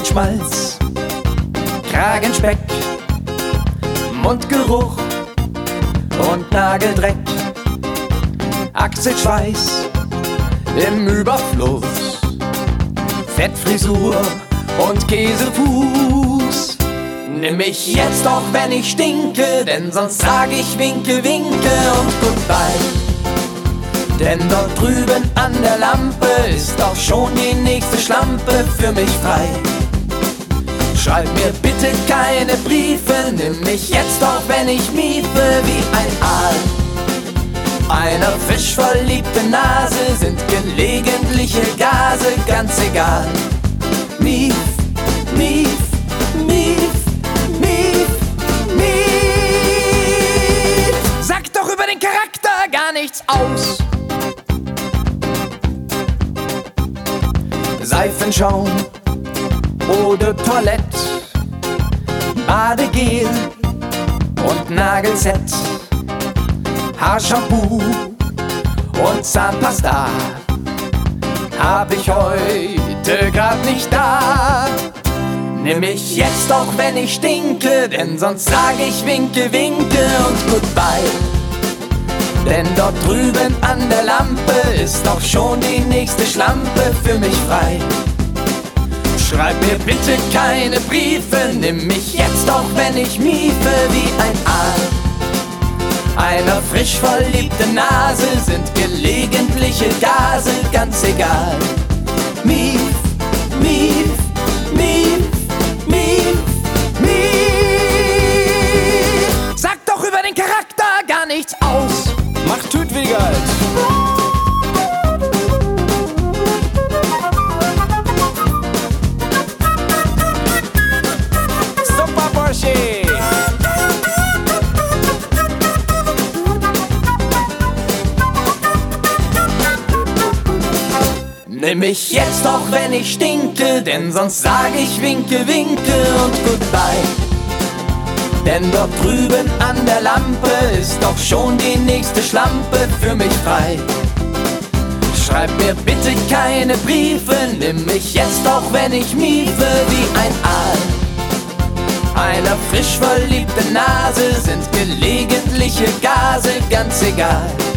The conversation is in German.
Schmalz, Kragenspeck, Mundgeruch und Nageldreck, Achselschweiß im Überfluss, Fettfrisur und Käsefuß. Nimm mich jetzt, auch wenn ich stinke, denn sonst sag ich winke, winke und goodbye. Denn dort drüben an der Lampe ist auch schon die nächste Schlampe für mich frei. Schreib mir bitte keine Briefe, nimm mich jetzt, auch wenn ich miefe wie ein Aal. Einer fischverliebten Nase sind gelegentliche Gase ganz egal. Mief, mief, mief, mief, mief. Sag doch über den Charakter gar nichts aus. Seifenschaum, Eau de Toilette, Badegel und Nagelset, Haarshampoo und Zahnpasta hab ich heute grad nicht da. Nimm mich jetzt, auch wenn ich stinke, denn sonst sag ich winke, winke und goodbye. Denn dort drüben an der Lampe ist auch schon die nächste Schlampe für mich frei. Schreib mir bitte keine Briefe, nimm mich jetzt, auch wenn ich miefe wie ein Aal. Einer frisch verliebten Nase sind gelegentliche Gase ganz egal. Mief, mief, mief, mief, mief. Sag doch über den Charakter gar nichts aus. Macht Tütwege halt. Super Porsche. Nimm mich jetzt, auch wenn ich stinke, denn sonst sag ich winke, winke und goodbye. Denn dort drüben an der Lampe ist doch schon die nächste Schlampe für mich frei. Schreib mir bitte keine Briefe, nimm mich jetzt, auch wenn ich miefe wie ein Aal. Einer frisch verliebten Nase sind gelegentliche Gase ganz egal.